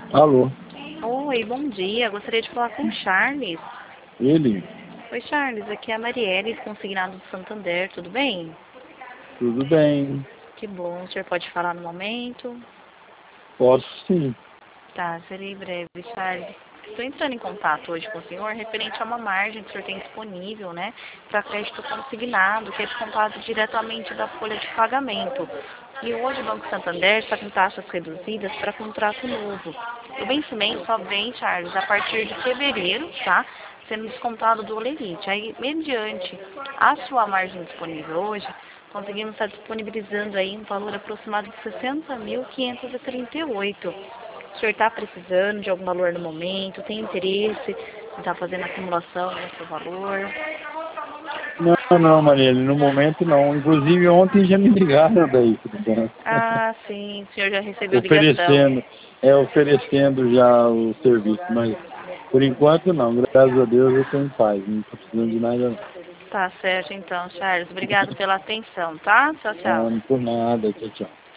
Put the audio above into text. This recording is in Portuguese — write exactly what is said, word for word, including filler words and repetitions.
Alô? Oi, bom dia. Gostaria de falar com o Charles. Ele? Oi, Charles. Aqui é a Marielle, consignado do Santander. Tudo bem? Tudo bem. Que bom. O senhor pode falar no momento? Posso sim. Tá, serei breve, Charles. Estou entrando em contato hoje com o senhor referente a uma margem que o senhor tem disponível, né, para crédito consignado, que é descontado diretamente da folha de pagamento. E hoje o Banco Santander está com taxas reduzidas para contrato novo. O vencimento só vem, Charles, a partir de fevereiro, tá? Sendo descontado do Olerite. Aí, mediante a sua margem disponível hoje, conseguimos estar disponibilizando aí um valor aproximado de sessenta mil quinhentos e trinta e oito. O senhor está precisando de algum valor no momento? Tem interesse em estar fazendo acumulação nesse valor? Não, não, Marielle, no momento não. Inclusive ontem já me ligaram daí, do banco. Ah, sim, o senhor já recebeu ligação. Oferecendo, é, oferecendo já o serviço, mas por enquanto não. Graças a Deus eu estou em paz, não estou precisando de nada não. Tá certo então, Charles. Obrigado pela atenção, tá? Tchau, tchau. Não, por nada, tchau, tchau.